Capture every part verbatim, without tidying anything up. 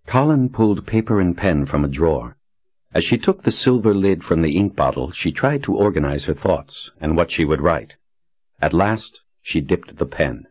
Colin pulled paper and pen from a drawer. As she took the silver lid from the ink bottle, she tried to organize her thoughts and what she would write. At last, she dipped the pen.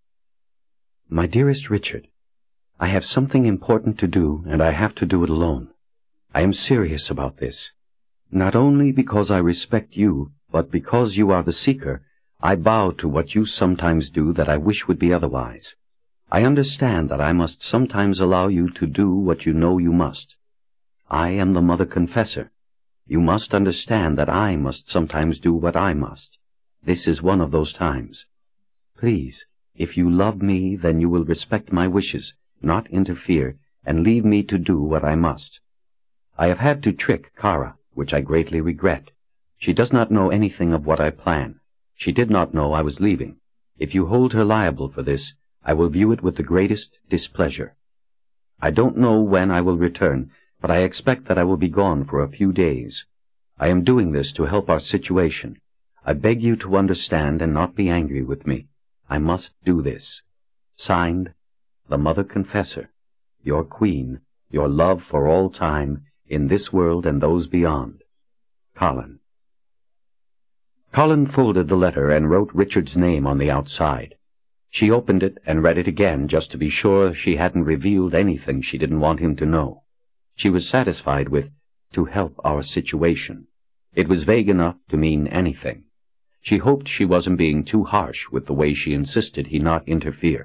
My dearest Richard, I have something important to do, and I have to do it alone. I am serious about this. Not only because I respect you, but because you are the seeker, I bow to what you sometimes do that I wish would be otherwise. I understand that I must sometimes allow you to do what you know you must. I am the Mother Confessor. You must understand that I must sometimes do what I must. This is one of those times. Please, if you love me, then you will respect my wishes, not interfere, and leave me to do what I must. I have had to trick Kara, which I greatly regret. She does not know anything of what I plan. She did not know I was leaving. If you hold her liable for this, I will view it with the greatest displeasure. I don't know when I will return, but I expect that I will be gone for a few days. I am doing this to help our situation. I beg you to understand and not be angry with me. I must do this. Signed, the Mother Confessor, your Queen, your love for all time, in this world and those beyond. Colin. Colin folded the letter and wrote Richard's name on the outside. She opened it and read it again just to be sure she hadn't revealed anything she didn't want him to know. She was satisfied with, to help our situation. It was vague enough to mean anything. She hoped she wasn't being too harsh with the way she insisted he not interfere.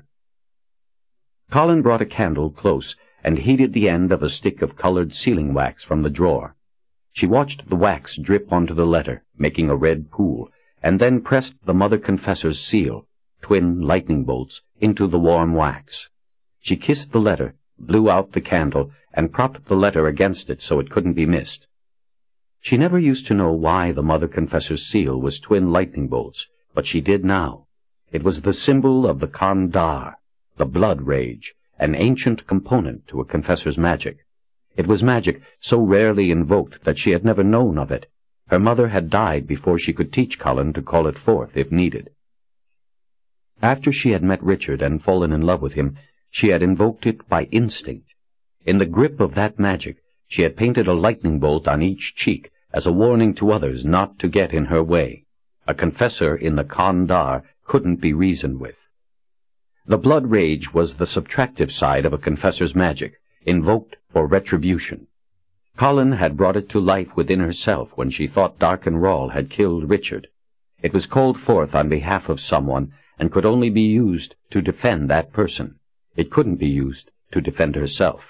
Colin brought a candle close and heated the end of a stick of colored sealing wax from the drawer. She watched the wax drip onto the letter, making a red pool, and then pressed the Mother Confessor's seal, twin lightning bolts, into the warm wax. She kissed the letter, blew out the candle, and propped the letter against it so it couldn't be missed. She never used to know why the Mother Confessor's seal was twin lightning bolts, but she did now. It was the symbol of the Kandar, the blood rage, an ancient component to a confessor's magic. It was magic so rarely invoked that she had never known of it. Her mother had died before she could teach Colin to call it forth if needed. After she had met Richard and fallen in love with him, she had invoked it by instinct. In the grip of that magic, she had painted a lightning bolt on each cheek as a warning to others not to get in her way. A confessor in the Kandar couldn't be reasoned with. The blood rage was the subtractive side of a confessor's magic, invoked for retribution. Colin had brought it to life within herself when she thought Darken Rahl had killed Richard. It was called forth on behalf of someone, and could only be used to defend that person. It couldn't be used to defend herself.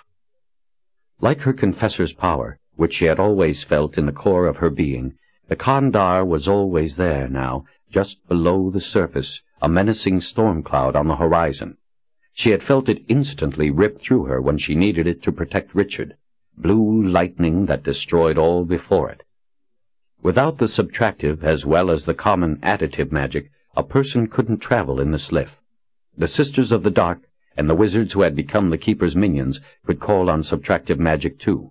Like her confessor's power, which she had always felt in the core of her being, the Kandar was always there now, just below the surface, a menacing storm cloud on the horizon. She had felt it instantly rip through her when she needed it to protect Richard, blue lightning that destroyed all before it. Without the subtractive as well as the common additive magic, a person couldn't travel in the Sliff. The Sisters of the Dark and the wizards who had become the Keeper's minions could call on subtractive magic too.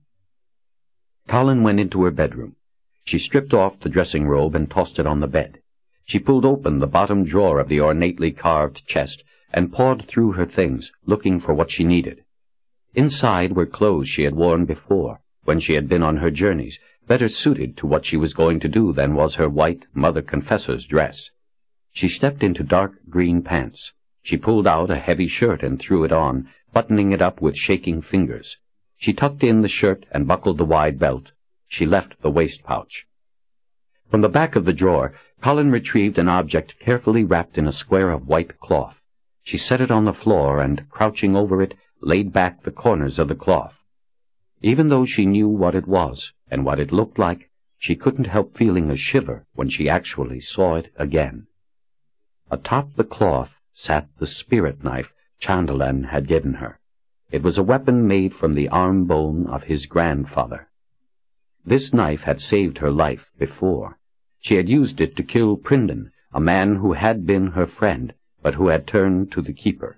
Colin went into her bedroom. She stripped off the dressing robe and tossed it on the bed. She pulled open the bottom drawer of the ornately carved chest and pawed through her things, looking for what she needed. Inside were clothes she had worn before, when she had been on her journeys, better suited to what she was going to do than was her white Mother Confessor's dress. She stepped into dark green pants. She pulled out a heavy shirt and threw it on, buttoning it up with shaking fingers. She tucked in the shirt and buckled the wide belt. She left the waist pouch. From the back of the drawer, Colin retrieved an object carefully wrapped in a square of white cloth. She set it on the floor and, crouching over it, laid back the corners of the cloth. Even though she knew what it was and what it looked like, she couldn't help feeling a shiver when she actually saw it again. Atop the cloth sat the spirit knife Chandlan had given her. It was a weapon made from the arm bone of his grandfather. This knife had saved her life before. She had used it to kill Pryndon, a man who had been her friend, but who had turned to the Keeper.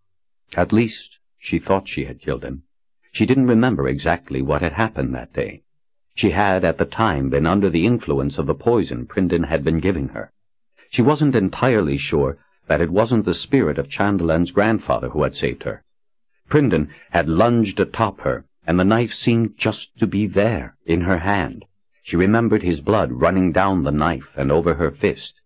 At least, she thought she had killed him. She didn't remember exactly what had happened that day. She had, at the time, been under the influence of the poison Pryndon had been giving her. She wasn't entirely sure that it wasn't the spirit of Chandlan's grandfather who had saved her. Pryndon had lunged atop her, and the knife seemed just to be there, in her hand. She remembered his blood running down the knife and over her fist.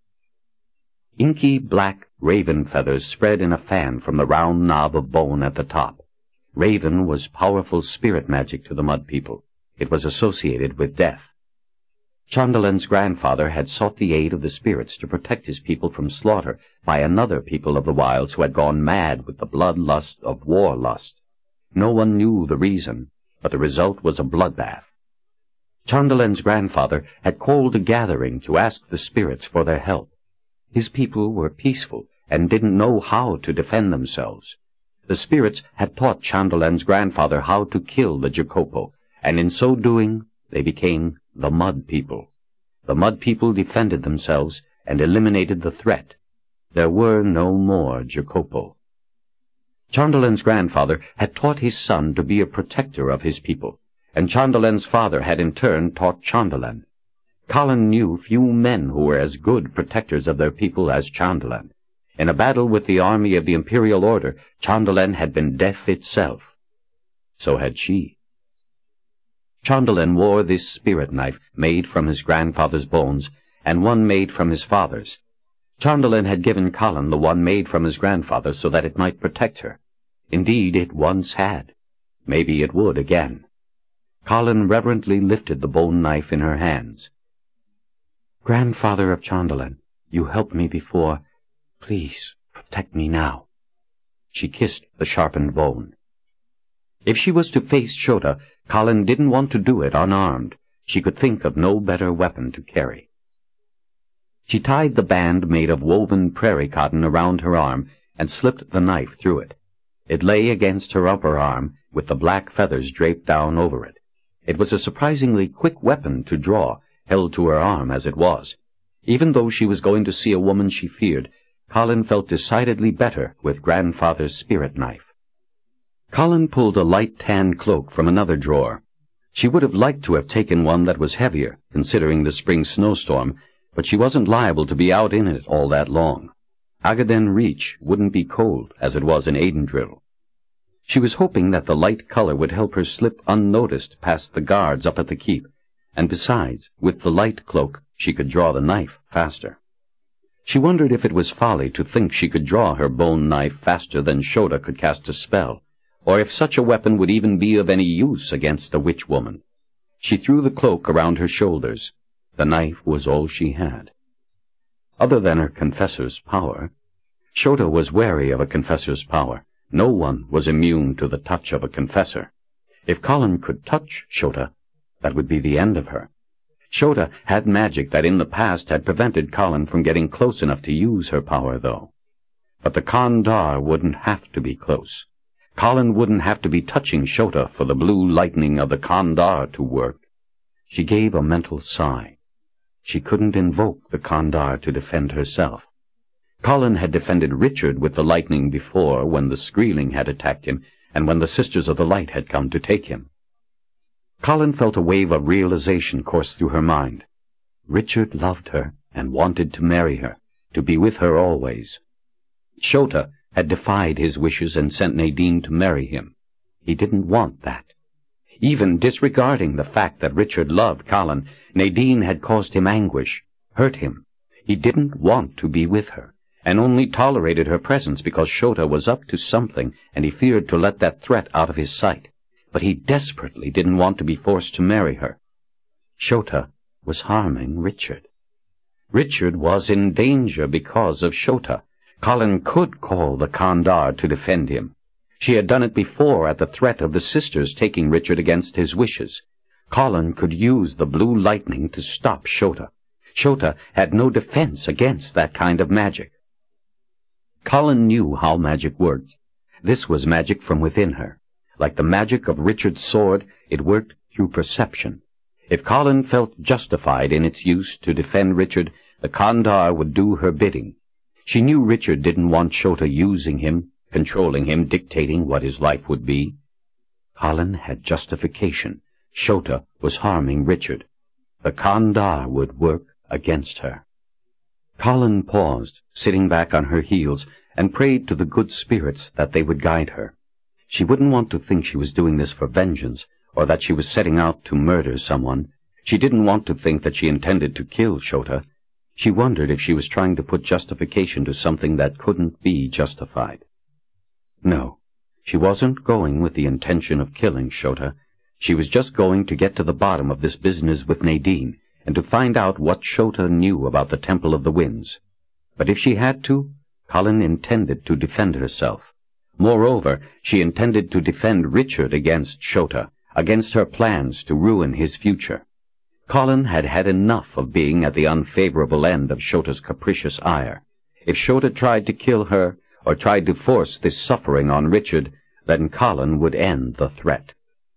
Inky black raven feathers spread in a fan from the round knob of bone at the top. Raven was powerful spirit magic to the Mud People. It was associated with death. Chondalan's grandfather had sought the aid of the spirits to protect his people from slaughter by another people of the wilds who had gone mad with the bloodlust of war lust. No one knew the reason, but the result was a bloodbath. Chondalan's grandfather had called a gathering to ask the spirits for their help. His people were peaceful and didn't know how to defend themselves. The spirits had taught Chondalan's grandfather how to kill the Jacopo, and in so doing they became the Mud People. The Mud People defended themselves and eliminated the threat. There were no more Jacopo. Chondalan's grandfather had taught his son to be a protector of his people, and Chondalan's father had in turn taught Chondalan. Colin knew few men who were as good protectors of their people as Chondalan. In a battle with the army of the Imperial Order, Chondalan had been death itself. So had she. Chondalan wore this spirit knife made from his grandfather's bones, and one made from his father's. Chondalan had given Colin the one made from his grandfather so that it might protect her. Indeed, it once had. Maybe it would again. Colin reverently lifted the bone knife in her hands. "Grandfather of Chondalan, you helped me before. Please protect me now." She kissed the sharpened bone. If she was to face Shota, Colin didn't want to do it unarmed. She could think of no better weapon to carry. She tied the band made of woven prairie cotton around her arm and slipped the knife through it. It lay against her upper arm, with the black feathers draped down over it. It was a surprisingly quick weapon to draw, held to her arm as it was. Even though she was going to see a woman she feared, Colin felt decidedly better with grandfather's spirit knife. Colin pulled a light tan cloak from another drawer. She would have liked to have taken one that was heavier, considering the spring snowstorm, but she wasn't liable to be out in it all that long. Agaden Reach wouldn't be cold, as it was in Aidendrill. She was hoping that the light color would help her slip unnoticed past the guards up at the keep, and besides, with the light cloak, she could draw the knife faster. She wondered if it was folly to think she could draw her bone knife faster than Shota could cast a spell, or if such a weapon would even be of any use against a witch woman. She threw the cloak around her shoulders. The knife was all she had. Other than her confessor's power, Shota was wary of a confessor's power. No one was immune to the touch of a confessor. If Colin could touch Shota, that would be the end of her. Shota had magic that in the past had prevented Colin from getting close enough to use her power, though. But the Kandar wouldn't have to be close. Colin wouldn't have to be touching Shota for the blue lightning of the Kandar to work. She gave a mental sigh. She couldn't invoke the Kandar to defend herself. Colin had defended Richard with the lightning before, when the Skreeling had attacked him, and when the Sisters of the Light had come to take him. Colin felt a wave of realization course through her mind. Richard loved her and wanted to marry her, to be with her always. Shota had defied his wishes and sent Nadine to marry him. He didn't want that. Even disregarding the fact that Richard loved Colin, Nadine had caused him anguish, hurt him. He didn't want to be with her, and only tolerated her presence because Shota was up to something and he feared to let that threat out of his sight. But he desperately didn't want to be forced to marry her. Shota was harming Richard. Richard was in danger because of Shota. Colin could call the Kandar to defend him. She had done it before at the threat of the sisters taking Richard against his wishes. Colin could use the blue lightning to stop Shota. Shota had no defense against that kind of magic. Colin knew how magic worked. This was magic from within her. Like the magic of Richard's sword, it worked through perception. If Colin felt justified in its use to defend Richard, the Kandar would do her bidding. She knew Richard didn't want Shota using him, controlling him, dictating what his life would be. Colin had justification. Shota was harming Richard. The Kandar would work against her. Colin paused, sitting back on her heels, and prayed to the good spirits that they would guide her. She wouldn't want to think she was doing this for vengeance, or that she was setting out to murder someone. She didn't want to think that she intended to kill Shota. She wondered if she was trying to put justification to something that couldn't be justified. No, she wasn't going with the intention of killing Shota. She was just going to get to the bottom of this business with Nadine, and to find out what Shota knew about the Temple of the Winds. But if she had to, Colin intended to defend herself. Moreover, she intended to defend Richard against Shota, against her plans to ruin his future. Colin had had enough of being at the unfavorable end of Shota's capricious ire. If Shota tried to kill her, or tried to force this suffering on Richard, then Colin would end the threat.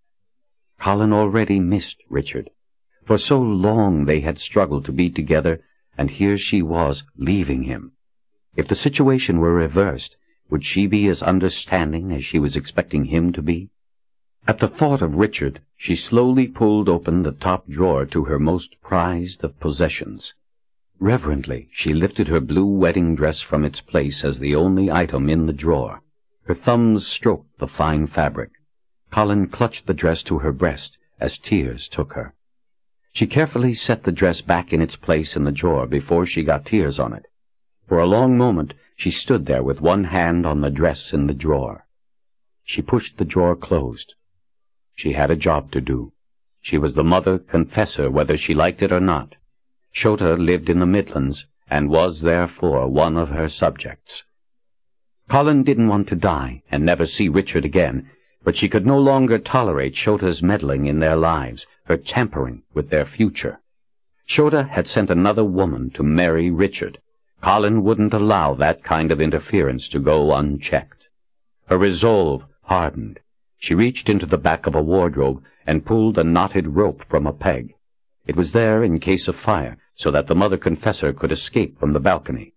Colin already missed Richard. For so long they had struggled to be together, and here she was leaving him. If the situation were reversed, would she be as understanding as she was expecting him to be? At the thought of Richard, she slowly pulled open the top drawer to her most prized of possessions. Reverently, she lifted her blue wedding dress from its place as the only item in the drawer. Her thumbs stroked the fine fabric. Colin clutched the dress to her breast as tears took her. She carefully set the dress back in its place in the drawer before she got tears on it. For a long moment she stood there with one hand on the dress in the drawer. She pushed the drawer closed. She had a job to do. She was the mother confessor whether she liked it or not. Shota lived in the Midlands, and was therefore one of her subjects. Colin didn't want to die and never see Richard again, but she could no longer tolerate Shota's meddling in their lives, her tampering with their future. Shota had sent another woman to marry Richard. Colin wouldn't allow that kind of interference to go unchecked. Her resolve hardened. She reached into the back of a wardrobe and pulled a knotted rope from a peg. It was there in case of fire, so that the mother confessor could escape from the balcony.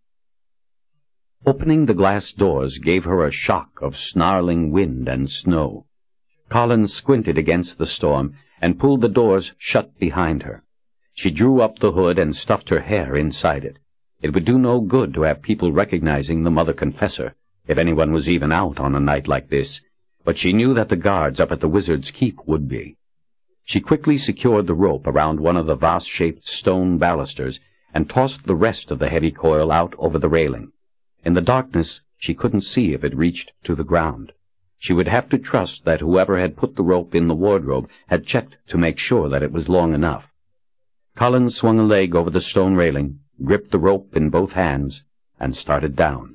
Opening the glass doors gave her a shock of snarling wind and snow. Colin squinted against the storm and pulled the doors shut behind her. She drew up the hood and stuffed her hair inside it. It would do no good to have people recognizing the mother confessor, if anyone was even out on a night like this, but she knew that the guards up at the Wizard's Keep would be. She quickly secured the rope around one of the vase-shaped stone balusters and tossed the rest of the heavy coil out over the railing. In the darkness, she couldn't see if it reached to the ground. She would have to trust that whoever had put the rope in the wardrobe had checked to make sure that it was long enough. Colin swung a leg over the stone railing, gripped the rope in both hands, and started down.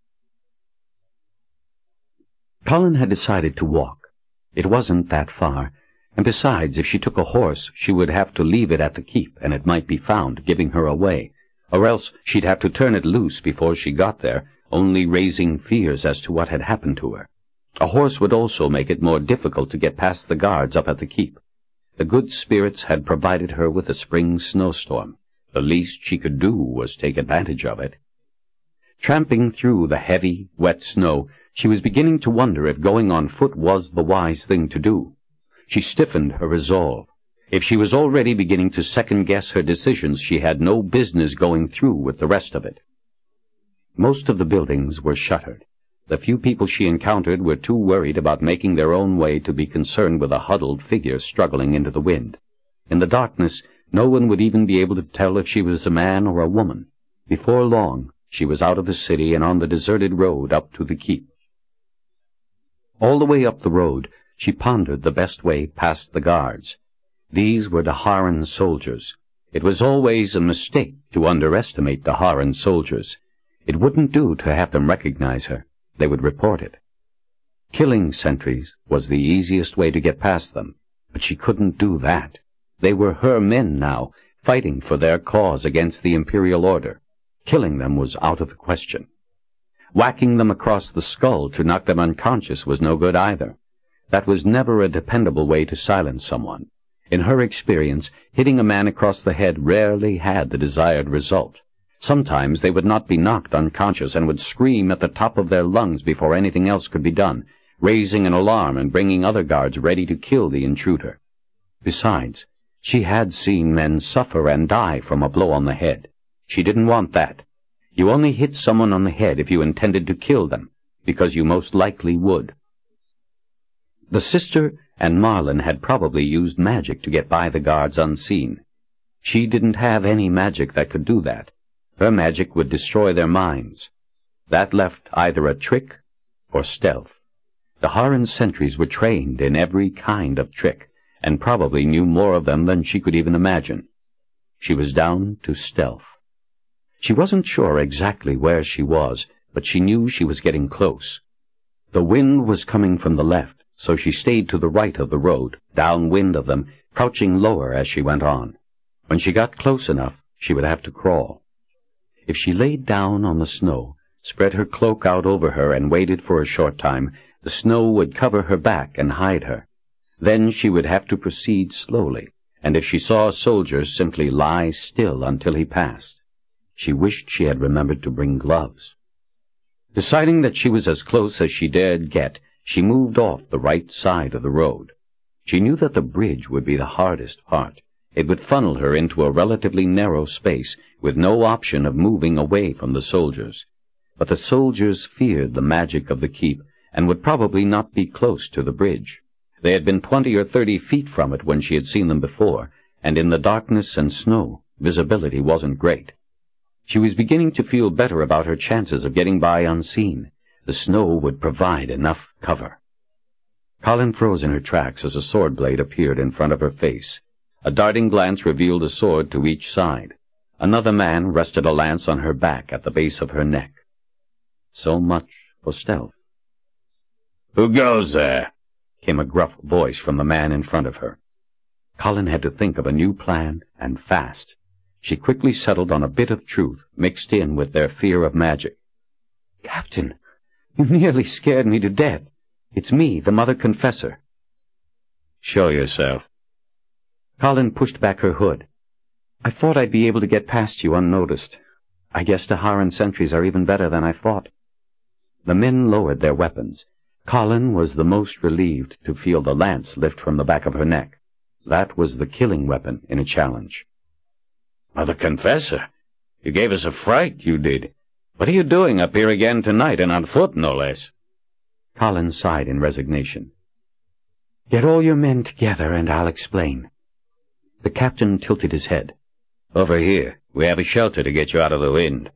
Colin had decided to walk. It wasn't that far, and besides, if she took a horse, she would have to leave it at the keep, and it might be found, giving her away, or else she'd have to turn it loose before she got there, only raising fears as to what had happened to her. A horse would also make it more difficult to get past the guards up at the keep. The good spirits had provided her with a spring snowstorm. The least she could do was take advantage of it. Tramping through the heavy, wet snow, she was beginning to wonder if going on foot was the wise thing to do. She stiffened her resolve. If she was already beginning to second-guess her decisions, she had no business going through with the rest of it. Most of the buildings were shuttered. The few people she encountered were too worried about making their own way to be concerned with a huddled figure struggling into the wind. In the darkness, no one would even be able to tell if she was a man or a woman. Before long, she was out of the city and on the deserted road up to the keep. All the way up the road, she pondered the best way past the guards. These were D'Haran soldiers. It was always a mistake to underestimate D'Haran soldiers. It wouldn't do to have them recognize her. They would report it. Killing sentries was the easiest way to get past them, but she couldn't do that. They were her men now, fighting for their cause against the Imperial Order. Killing them was out of the question. Whacking them across the skull to knock them unconscious was no good either. That was never a dependable way to silence someone. In her experience, hitting a man across the head rarely had the desired result. Sometimes they would not be knocked unconscious and would scream at the top of their lungs before anything else could be done, raising an alarm and bringing other guards ready to kill the intruder. Besides, she had seen men suffer and die from a blow on the head. She didn't want that. You only hit someone on the head if you intended to kill them, because you most likely would. The sister and Marlin had probably used magic to get by the guards unseen. She didn't have any magic that could do that. Her magic would destroy their minds. That left either a trick or stealth. The Harran sentries were trained in every kind of trick, and probably knew more of them than she could even imagine. She was down to stealth. She wasn't sure exactly where she was, but she knew she was getting close. The wind was coming from the left, so she stayed to the right of the road, downwind of them, crouching lower as she went on. When she got close enough, she would have to crawl. If she laid down on the snow, spread her cloak out over her, and waited for a short time, the snow would cover her back and hide her. Then she would have to proceed slowly, and if she saw a soldier, simply lie still until he passed. She wished she had remembered to bring gloves. Deciding that she was as close as she dared get, she moved off the right side of the road. She knew that the bridge would be the hardest part. It would funnel her into a relatively narrow space, with no option of moving away from the soldiers. But the soldiers feared the magic of the keep, and would probably not be close to the bridge. They had been twenty or thirty feet from it when she had seen them before, and in the darkness and snow, visibility wasn't great. She was beginning to feel better about her chances of getting by unseen. The snow would provide enough cover. Colin froze in her tracks as a sword blade appeared in front of her face. A darting glance revealed a sword to each side. Another man rested a lance on her back at the base of her neck. So much for stealth. "Who goes there?" came a gruff voice from the man in front of her. Colin had to think of a new plan, and fast. She quickly settled on a bit of truth mixed in with their fear of magic. "Captain, you nearly scared me to death. It's me, the Mother Confessor." "Show yourself." Colin pushed back her hood. "I thought I'd be able to get past you unnoticed. I guess the Harran sentries are even better than I thought." The men lowered their weapons. Colin was the most relieved to feel the lance lift from the back of her neck. That was the killing weapon in a challenge. "Mother Confessor, you gave us a fright, you did. What are you doing up here again tonight, and on foot, no less?" Colin sighed in resignation. "Get all your men together, and I'll explain." The captain tilted his head. "Over here. We have a shelter to get you out of the wind."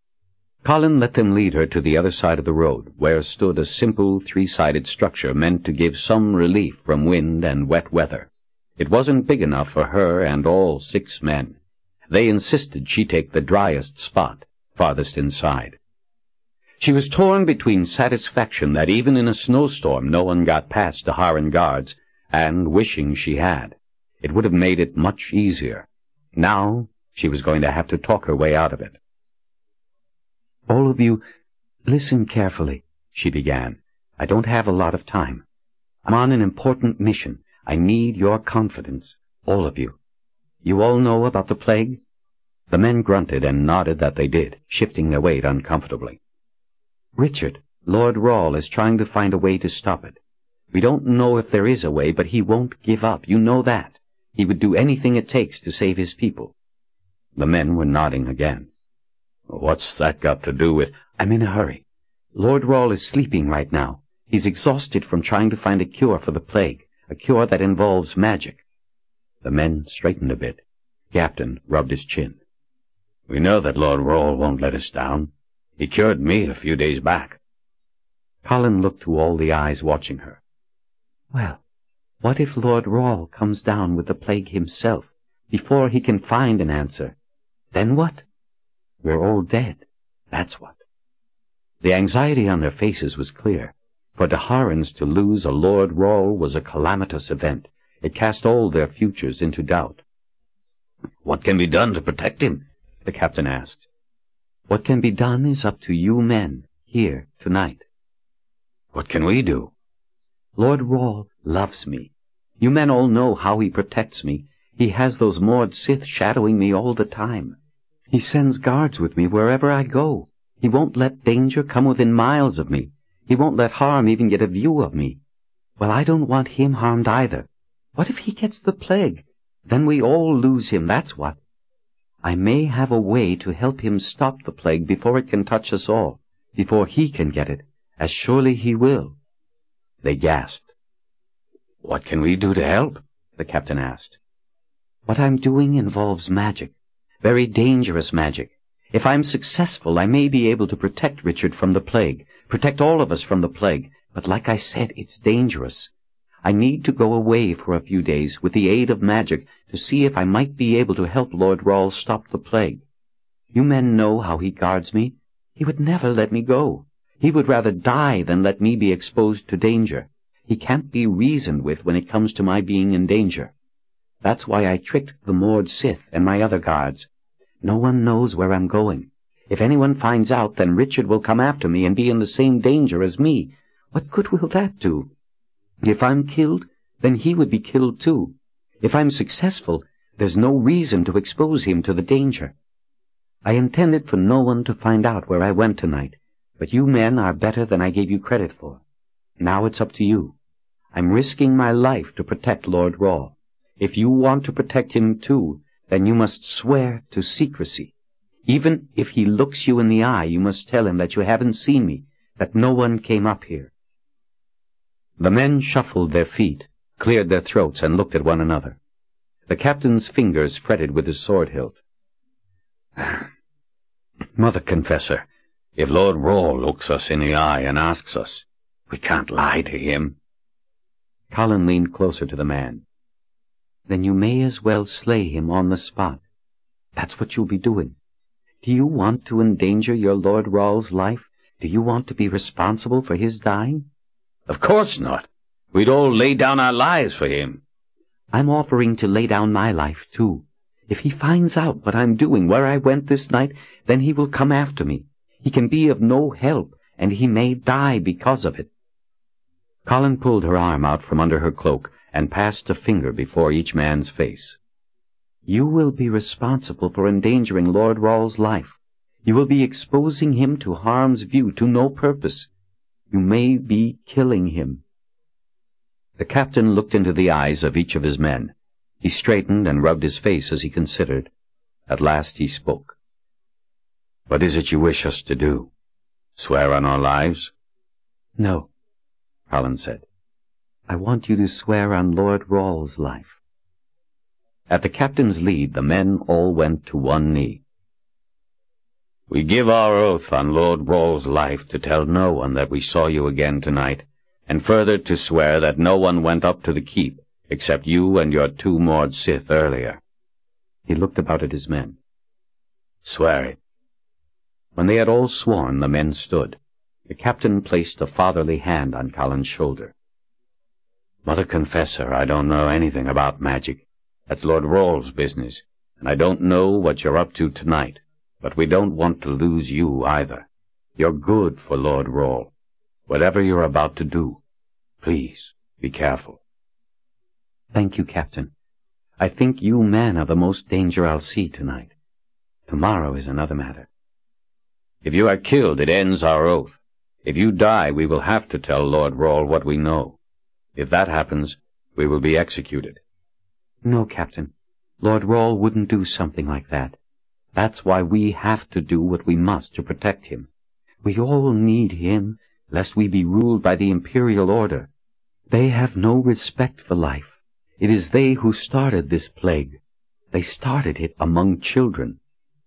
Colin let them lead her to the other side of the road, where stood a simple three-sided structure meant to give some relief from wind and wet weather. It wasn't big enough for her and all six men. They insisted she take the driest spot, farthest inside. She was torn between satisfaction that even in a snowstorm no one got past the Harran guards, and wishing she had. It would have made it much easier. Now she was going to have to talk her way out of it. "All of you, listen carefully," she began. "I don't have a lot of time. I'm on an important mission. I need your confidence, all of you. You all know about the plague?" The men grunted and nodded that they did, shifting their weight uncomfortably. "Richard, Lord Rawle is trying to find a way to stop it. We don't know if there is a way, but he won't give up. You know that. He would do anything it takes to save his people." The men were nodding again. "What's that got to do with—" "I'm in a hurry. Lord Rawle is sleeping right now. He's exhausted from trying to find a cure for the plague, a cure that involves magic." The men straightened a bit. Captain rubbed his chin. "We know that Lord Rawle won't let us down. He cured me a few days back." Colin looked to all the eyes watching her. "Well, what if Lord Rawle comes down with the plague himself, before he can find an answer? Then what? We're all dead, that's what." The anxiety on their faces was clear. For the Harrans to lose a Lord Rawle was a calamitous event. It cast all their futures into doubt. "What can be done to protect him?" the captain asked. "What can be done is up to you men, here, tonight." "What can we do?" "Lord Rawle loves me. You men all know how he protects me. He has those Mord Sith shadowing me all the time. He sends guards with me wherever I go. He won't let danger come within miles of me. He won't let harm even get a view of me. Well, I don't want him harmed either. What if he gets the plague? Then we all lose him, that's what. I may have a way to help him stop the plague before it can touch us all, before he can get it, as surely he will." They gasped. "What can we do to help?" the captain asked. "What I'm doing involves magic, very dangerous magic. If I'm successful, I may be able to protect Richard from the plague, protect all of us from the plague, but like I said, it's dangerous. I need to go away for a few days with the aid of magic to see if I might be able to help Lord Rawls stop the plague. You men know how he guards me. He would never let me go. He would rather die than let me be exposed to danger. He can't be reasoned with when it comes to my being in danger. That's why I tricked the Mord Sith and my other guards. No one knows where I'm going. If anyone finds out, then Richard will come after me and be in the same danger as me. What good will that do? If I'm killed, then he would be killed too. If I'm successful, there's no reason to expose him to the danger. I intended for no one to find out where I went tonight, but you men are better than I gave you credit for. Now it's up to you. I'm risking my life to protect Lord Rawl. If you want to protect him too, then you must swear to secrecy. Even if he looks you in the eye, you must tell him that you haven't seen me, that no one came up here." The men shuffled their feet, cleared their throats, and looked at one another. The captain's fingers fretted with his sword hilt. "Mother Confessor, if Lord Rawl looks us in the eye and asks us, we can't lie to him." Colin leaned closer to the man. "Then you may as well slay him on the spot. That's what you'll be doing. Do you want to endanger your Lord Rawl's life? Do you want to be responsible for his dying?" "Of course not. We'd all lay down our lives for him." "I'm offering to lay down my life, too. If he finds out what I'm doing, where I went this night, then he will come after me. He can be of no help, and he may die because of it." Colin pulled her arm out from under her cloak and passed a finger before each man's face. "You will be responsible for endangering Lord Rawl's life. You will be exposing him to harm's view to no purpose. You may be killing him." The captain looked into the eyes of each of his men. He straightened and rubbed his face as he considered. At last he spoke. "What is it you wish us to do? Swear on our lives?" "No," Colin said. "I want you to swear on Lord Rawl's life." At the captain's lead, the men all went to one knee. "We give our oath on Lord Rawl's life to tell no one that we saw you again tonight, and further to swear that no one went up to the keep except you and your two Mord Sith earlier." He looked about at his men. "Swear it." When they had all sworn, the men stood. The captain placed a fatherly hand on Colin's shoulder. "Mother Confessor, I don't know anything about magic. That's Lord Rawl's business, and I don't know what you're up to tonight, but we don't want to lose you either. You're good for Lord Rawl. Whatever you're about to do, please be careful." "Thank you, Captain. I think you men are the most danger I'll see tonight. Tomorrow is another matter." "If you are killed, it ends our oath. If you die, we will have to tell Lord Rawl what we know. If that happens, we will be executed." "No, Captain. Lord Rawl wouldn't do something like that. That's why we have to do what we must to protect him. We all need him, lest we be ruled by the Imperial Order. They have no respect for life. It is they who started this plague. They started it among children."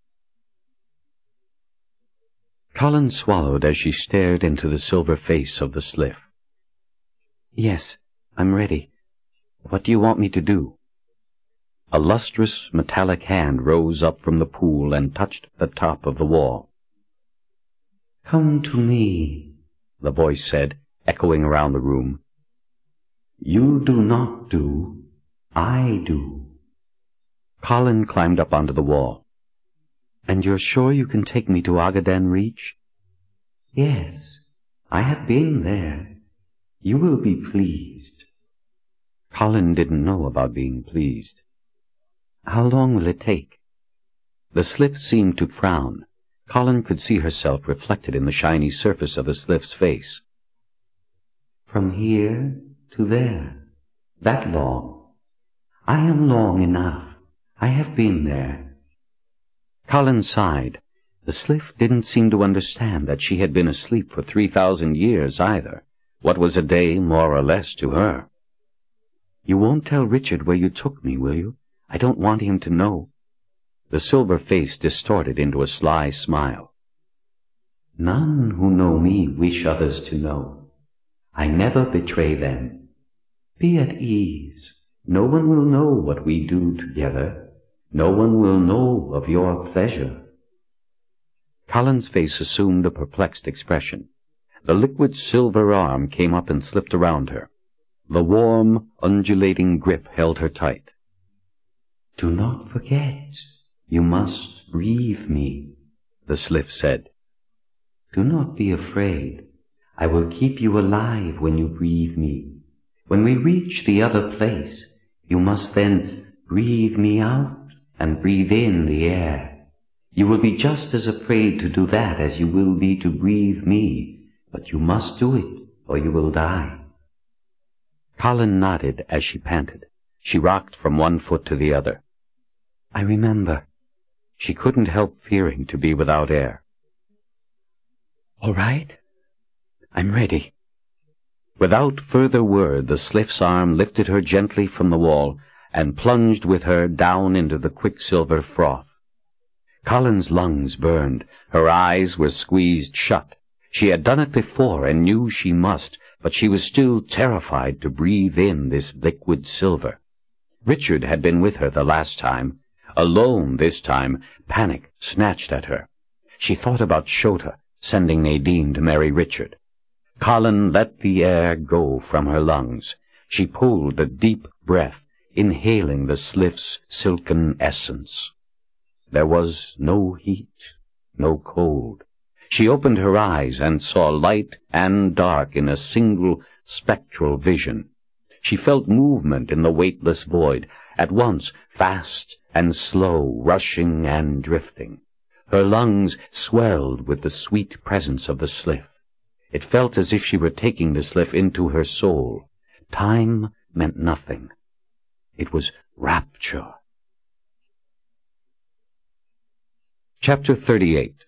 Colin swallowed as she stared into the silver face of the Sliff. "Yes, I'm ready. What do you want me to do?" A lustrous metallic hand rose up from the pool and touched the top of the wall. "Come to me," the voice said, echoing around the room. "You do not do, I do." Colin climbed up onto the wall. "And you're sure you can take me to Agadan Reach?" "Yes, I have been there. You will be pleased." Colin didn't know about being pleased. "How long will it take?" The Sliff seemed to frown. Colin could see herself reflected in the shiny surface of the Sliff's face. "From here to there. That long. I am long enough. I have been there." Colin sighed. The Sliff didn't seem to understand that she had been asleep for three thousand years either. What was a day more or less to her? You won't tell Richard where you took me, will you? I don't want him to know. The silver face distorted into a sly smile. None who know me wish others to know. I never betray them. Be at ease. No one will know what we do together. No one will know of your pleasure. Colin's face assumed a perplexed expression. The liquid silver arm came up and slipped around her. The warm, undulating grip held her tight. Do not forget. You must breathe me, the Sliff said. Do not be afraid. I will keep you alive when you breathe me. When we reach the other place, you must then breathe me out and breathe in the air. You will be just as afraid to do that as you will be to breathe me, but you must do it, or you will die. Colin nodded as she panted. She rocked from one foot to the other. I remember. She couldn't help fearing to be without air. All right. I'm ready. Without further word, the Sliff's arm lifted her gently from the wall and plunged with her down into the quicksilver froth. Colin's lungs burned. Her eyes were squeezed shut. She had done it before and knew she must, but she was still terrified to breathe in this liquid silver. Richard had been with her the last time. Alone this time, panic snatched at her. She thought about Shota sending Nadine to marry Richard. Colin let the air go from her lungs. She pulled a deep breath, inhaling the Sliff's silken essence. There was no heat, no cold. She opened her eyes and saw light and dark in a single spectral vision. She felt movement in the weightless void, at once fast and slow, rushing and drifting. Her lungs swelled with the sweet presence of the Sliff. It felt as if she were taking the Sliff into her soul. Time meant nothing. It was rapture. Chapter thirty-eight.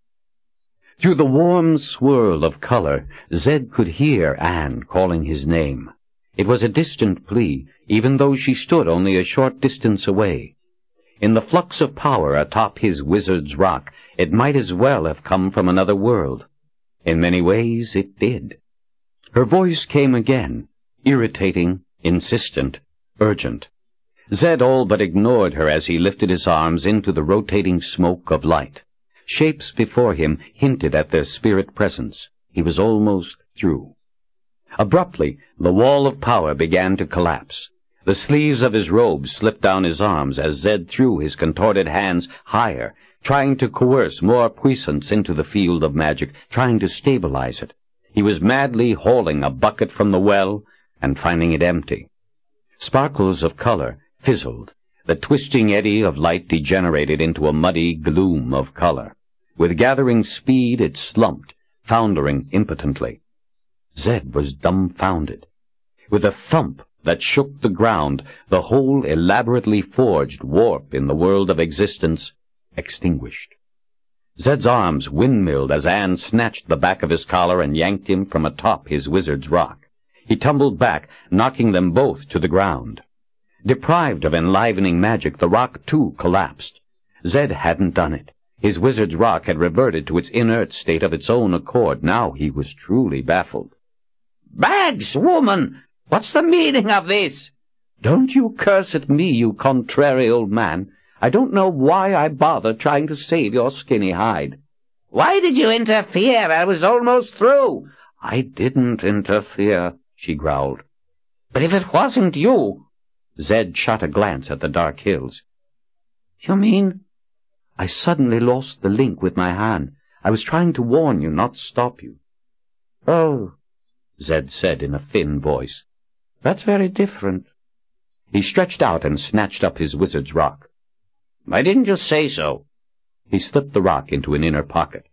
Through the warm swirl of color, Zed could hear Anne calling his name. It was a distant plea, even though she stood only a short distance away. In the flux of power atop his wizard's rock, it might as well have come from another world. In many ways it did. Her voice came again, irritating, insistent, urgent. Zed all but ignored her as he lifted his arms into the rotating smoke of light. Shapes before him hinted at their spirit presence. He was almost through. Abruptly, the wall of power began to collapse. The sleeves of his robe slipped down his arms as Zed threw his contorted hands higher, trying to coerce more puissance into the field of magic, trying to stabilize it. He was madly hauling a bucket from the well and finding it empty. Sparkles of color fizzled. The twisting eddy of light degenerated into a muddy gloom of color. With gathering speed it slumped, foundering impotently. Zed was dumbfounded. With a thump that shook the ground, the whole elaborately forged warp in the world of existence extinguished. Zed's arms windmilled as Anne snatched the back of his collar and yanked him from atop his wizard's rock. He tumbled back, knocking them both to the ground. Deprived of enlivening magic, the rock too collapsed. Zed hadn't done it. His wizard's rock had reverted to its inert state of its own accord. Now he was truly baffled. "Bags, woman! What's the meaning of this?" "Don't you curse at me, you contrary old man. I don't know why I bother trying to save your skinny hide." "Why did you interfere? I was almost through." "I didn't interfere," she growled. "But if it wasn't you—" Zed shot a glance at the dark hills. "You mean—" "I suddenly lost the link with my hand. I was trying to warn you, not stop you." "Oh," Zed said in a thin voice. "That's very different." He stretched out and snatched up his wizard's rock. "Why didn't you say so?" He slipped the rock into an inner pocket.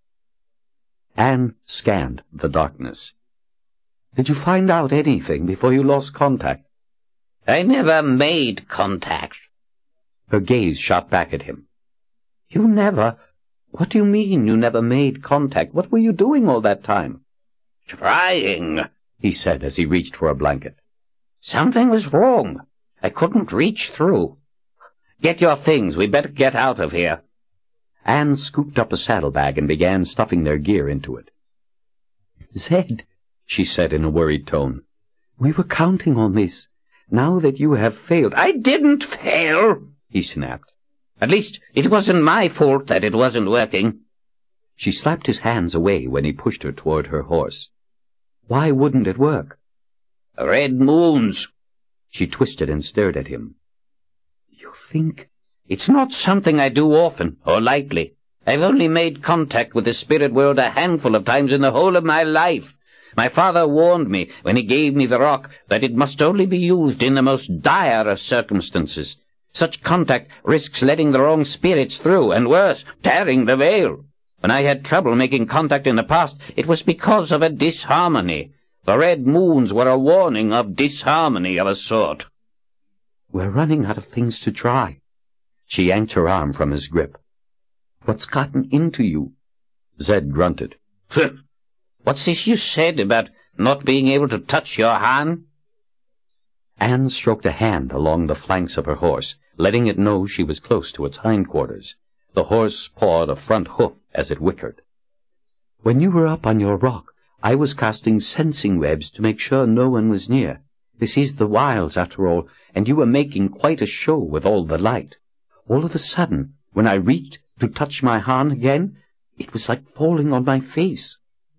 Anne scanned the darkness. "Did you find out anything before you lost contact?" "I never made contact." Her gaze shot back at him. "You never? What do you mean you never made contact? What were you doing all that time?" "Trying," he said as he reached for a blanket. Something was wrong. I couldn't reach through. Get your things. We better get out of here. Anne scooped up a saddlebag and began stuffing their gear into it. Zed, she said in a worried tone, we were counting on this. Now that you have failed— I didn't fail, he snapped. At least, it wasn't my fault that it wasn't working. She slapped his hands away when he pushed her toward her horse. Why wouldn't it work? Red moons. She twisted and stared at him. You think— It's not something I do often, or lightly. I've only made contact with the spirit world a handful of times in the whole of my life. My father warned me, when he gave me the rock, that it must only be used in the most dire of circumstances. Such contact risks letting the wrong spirits through, and worse, tearing the veil. When I had trouble making contact in the past, it was because of a disharmony. The red moons were a warning of disharmony of a sort. We're running out of things to try. She yanked her arm from his grip. What's gotten into you? Zed grunted. What's this you said about not being able to touch your hand? Anne stroked a hand along the flanks of her horse, letting it know she was close to its hindquarters. The horse pawed a front hoof as it whickered. When you were up on your rock, I was casting sensing webs to make sure no one was near. This is the wilds, after all, and you were making quite a show with all the light. All of a sudden, when I reached to touch my hand again, it was like falling on my face.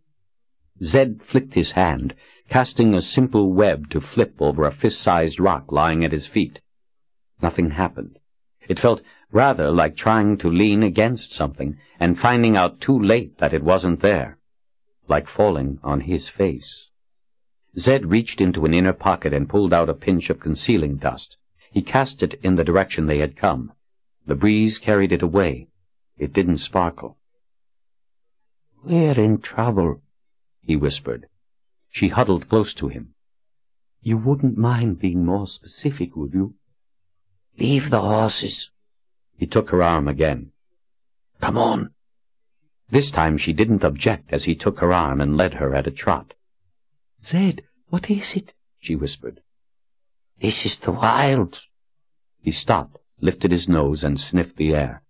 Zed flicked his hand, casting a simple web to flip over a fist-sized rock lying at his feet. Nothing happened. It felt rather like trying to lean against something and finding out too late that it wasn't there, like falling on his face. Zed reached into an inner pocket and pulled out a pinch of concealing dust. He cast it in the direction they had come. The breeze carried it away. It didn't sparkle. We're in trouble, he whispered. She huddled close to him. You wouldn't mind being more specific, would you? Leave the horses. He took her arm again. Come on. This time she didn't object as he took her arm and led her at a trot. Zed, what is it? She whispered. This is the wilds. He stopped, lifted his nose, and sniffed the air.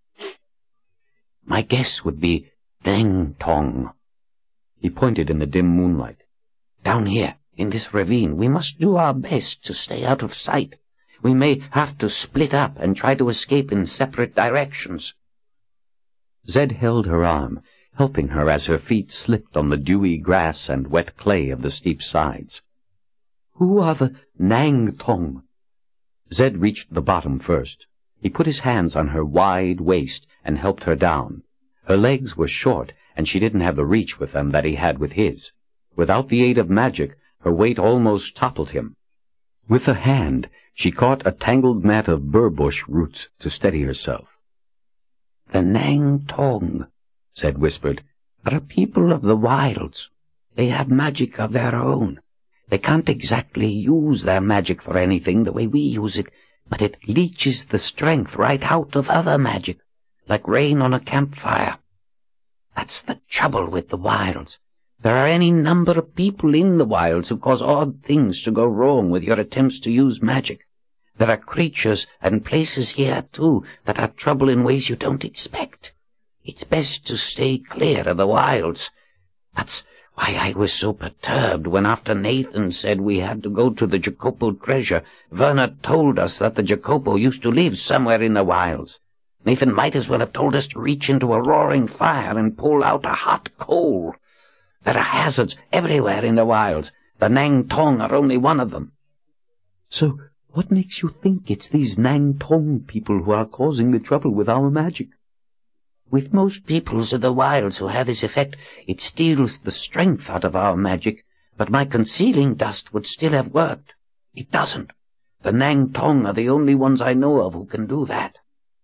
My guess would be Neng Tong. He pointed in the dim moonlight. Down here, in this ravine, we must do our best to stay out of sight. We may have to split up and try to escape in separate directions. Zed held her arm, helping her as her feet slipped on the dewy grass and wet clay of the steep sides. Who are the Neng Tong? Zed reached the bottom first. He put his hands on her wide waist and helped her down. Her legs were short, and she didn't have the reach with them that he had with his. Without the aid of magic, her weight almost toppled him. With a hand, she caught a tangled mat of burbush roots to steady herself. The Neng Tong, Zed whispered, are a people of the wilds. They have magic of their own. They can't exactly use their magic for anything the way we use it, but it leaches the strength right out of other magic, like rain on a campfire. That's the trouble with the wilds. There are any number of people in the wilds who cause odd things to go wrong with your attempts to use magic. There are creatures and places here, too, that have trouble in ways you don't expect. It's best to stay clear of the wilds. That's why I was so perturbed when, after Nathan said we had to go to the Jacopo treasure, Verna told us that the Jacopo used to live somewhere in the wilds. Nathan might as well have told us to reach into a roaring fire and pull out a hot coal. There are hazards everywhere in the wilds. The Neng Tong are only one of them. So what makes you think it's these Neng Tong people who are causing the trouble with our magic? With most peoples of the wilds who have this effect, it steals the strength out of our magic, but my concealing dust would still have worked. It doesn't. The Neng Tong are the only ones I know of who can do that.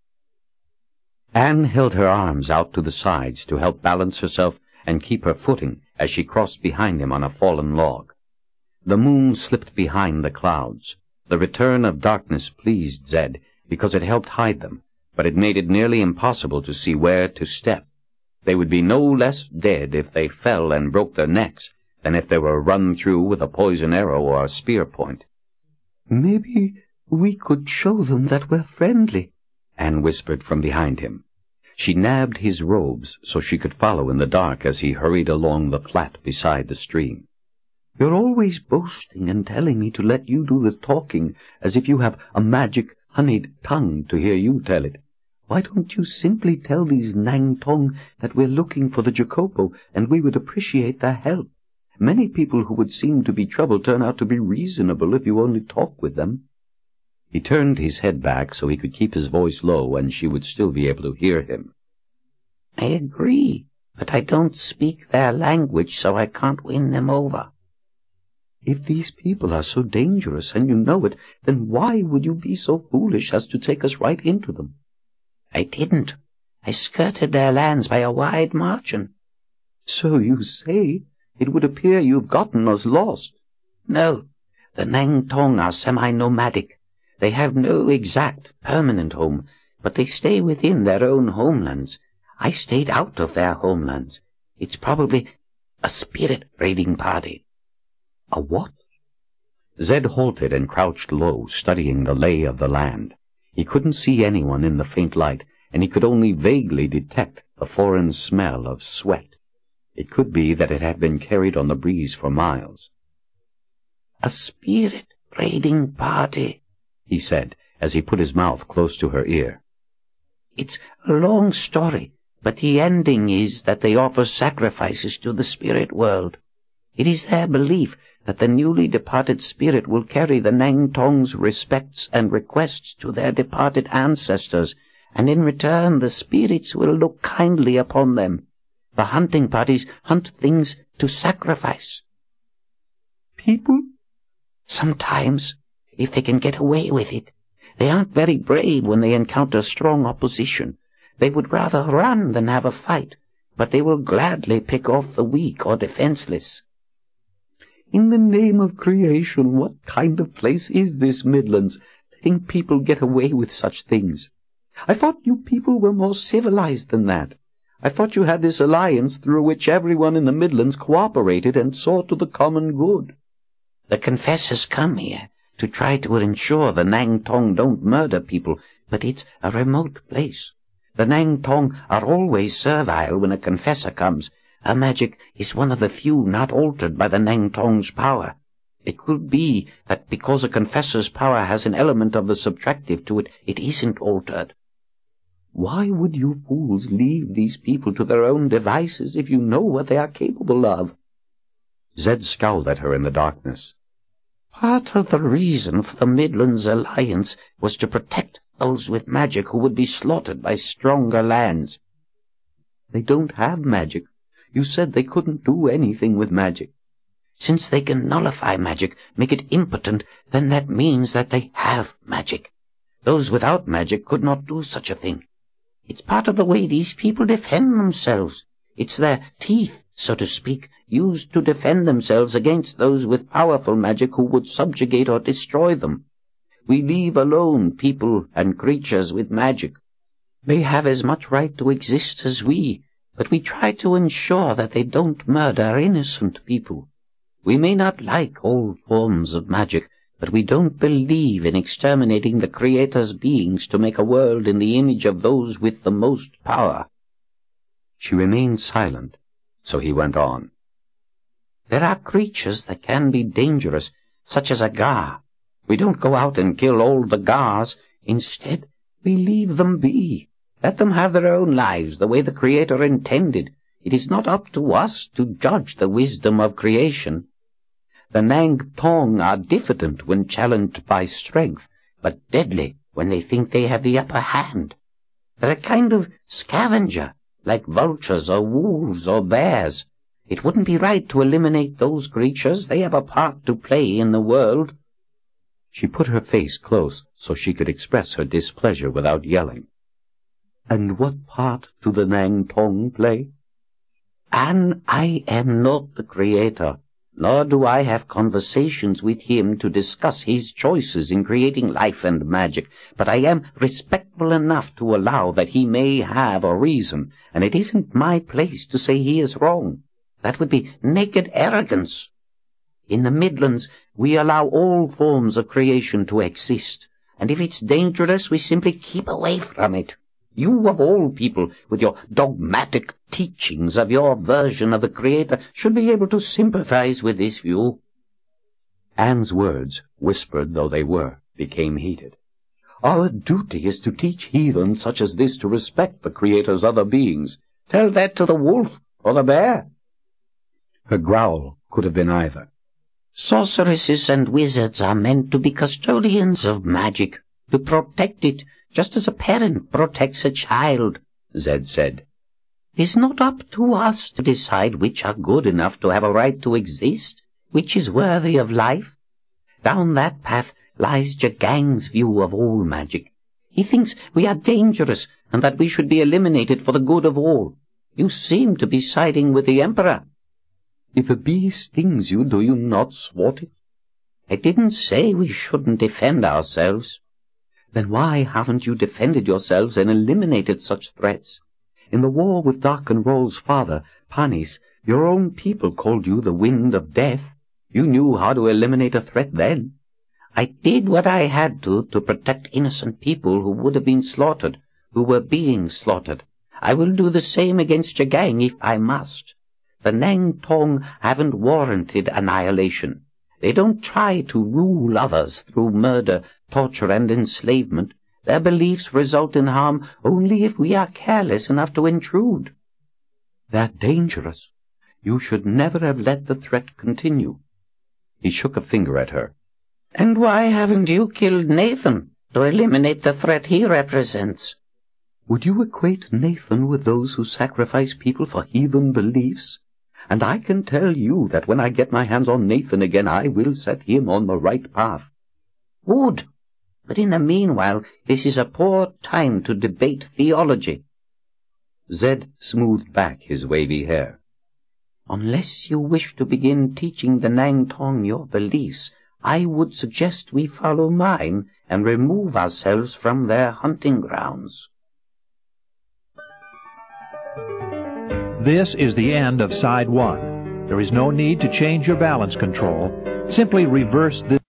Anne held her arms out to the sides to help balance herself and keep her footing as she crossed behind him on a fallen log. The moon slipped behind the clouds. The return of darkness pleased Zed because it helped hide them, but it made it nearly impossible to see where to step. They would be no less dead if they fell and broke their necks than if they were run through with a poison arrow or a spear point. Maybe we could show them that we're friendly, Anne whispered from behind him. She nabbed his robes so she could follow in the dark as he hurried along the flat beside the stream. You're always boasting and telling me to let you do the talking, as if you have a magic honeyed tongue to hear you tell it. Why don't you simply tell these Nang Tong that we're looking for the Jacopo, and we would appreciate their help? Many people who would seem to be trouble turn out to be reasonable if you only talk with them. He turned his head back so he could keep his voice low and she would still be able to hear him. I agree, but I don't speak their language, so I can't win them over. If these people are so dangerous and you know it, then why would you be so foolish as to take us right into them? I didn't. I skirted their lands by a wide margin. So you say. It would appear you've gotten us lost. No, the Nang Tong are semi-nomadic. They have no exact, permanent home, but they stay within their own homelands. I stayed out of their homelands. It's probably a spirit-raiding party. A what? Zed halted and crouched low, studying the lay of the land. He couldn't see anyone in the faint light, and he could only vaguely detect the foreign smell of sweat. It could be that it had been carried on the breeze for miles. A spirit-raiding party, he said, as he put his mouth close to her ear. It's a long story, but the ending is that they offer sacrifices to the spirit world. It is their belief that the newly departed spirit will carry the Nang Tong's respects and requests to their departed ancestors, and in return the spirits will look kindly upon them. The hunting parties hunt things to sacrifice. People? Sometimes, if they can get away with it. They aren't very brave when they encounter strong opposition. They would rather run than have a fight, but they will gladly pick off the weak or defenseless. In the name of creation, what kind of place is this Midlands, letting people get away with such things? I thought you people were more civilized than that. I thought you had this alliance through which everyone in the Midlands cooperated and saw to the common good. The confessors come here to try to ensure the Nang Tong don't murder people, but it's a remote place. The Nang Tong are always servile when a confessor comes. Our magic is one of the few not altered by the Nang Tong's power. It could be that because a confessor's power has an element of the subtractive to it, it isn't altered. Why would you fools leave these people to their own devices if you know what they are capable of? Zed scowled at her in the darkness. Part of the reason for the Midlands alliance was to protect those with magic who would be slaughtered by stronger lands. They don't have magic. You said they couldn't do anything with magic. Since they can nullify magic, make it impotent, then that means that they have magic. Those without magic could not do such a thing. It's part of the way these people defend themselves. It's their teeth, so to speak, used to defend themselves against those with powerful magic who would subjugate or destroy them. We leave alone people and creatures with magic. They have as much right to exist as we, but we try to ensure that they don't murder innocent people. We may not like all forms of magic, but we don't believe in exterminating the Creator's beings to make a world in the image of those with the most power. She remained silent, so he went on. There are creatures that can be dangerous, such as a Gar. We don't go out and kill all the Gars. Instead, we leave them be. Let them have their own lives the way the Creator intended. It is not up to us to judge the wisdom of creation. The Nang Tong are diffident when challenged by strength, but deadly when they think they have the upper hand. They're a kind of scavenger, like vultures or wolves or bears. It wouldn't be right to eliminate those creatures. They have a part to play in the world. She put her face close so she could express her displeasure without yelling. And what part do the Nang Tong play? And I am not the Creator, nor do I have conversations with him to discuss his choices in creating life and magic, but I am respectful enough to allow that he may have a reason, and it isn't my place to say he is wrong. That would be naked arrogance. In the Midlands, we allow all forms of creation to exist, and if it's dangerous, we simply keep away from it. You, of all people, with your dogmatic teachings of your version of the Creator, should be able to sympathize with this view." Anne's words, whispered though they were, became heated. "Our duty is to teach heathens such as this to respect the Creator's other beings. Tell that to the wolf or the bear." Her growl could have been either. "Sorceresses and wizards are meant to be custodians of magic, to protect it, just as a parent protects a child," Zed said. "It's not up to us to decide which are good enough to have a right to exist, which is worthy of life. Down that path lies Jagang's view of all magic. He thinks we are dangerous and that we should be eliminated for the good of all. You seem to be siding with the Emperor." "If a bee stings you, do you not swat it?" "I didn't say we shouldn't defend ourselves." "Then why haven't you defended yourselves and eliminated such threats? In the war with Darkenroll's father, Panis, your own people called you the Wind of Death. You knew how to eliminate a threat then." "I did what I had to to protect innocent people who would have been slaughtered, who were being slaughtered. I will do the same against Jagang if I must. The Nang Tong haven't warranted annihilation. They don't try to rule others through murder, torture, and enslavement. Their beliefs result in harm only if we are careless enough to intrude." "They're dangerous. You should never have let the threat continue." He shook a finger at her. "And why haven't you killed Nathan to eliminate the threat he represents?" "Would you equate Nathan with those who sacrifice people for heathen beliefs? And I can tell you that when I get my hands on Nathan again, I will set him on the right path." "Good. But in the meanwhile, this is a poor time to debate theology." Zed smoothed back his wavy hair. "Unless you wish to begin teaching the Nang Tong your beliefs, I would suggest we follow mine and remove ourselves from their hunting grounds." This is the end of side one. There is no need to change your balance control. Simply reverse this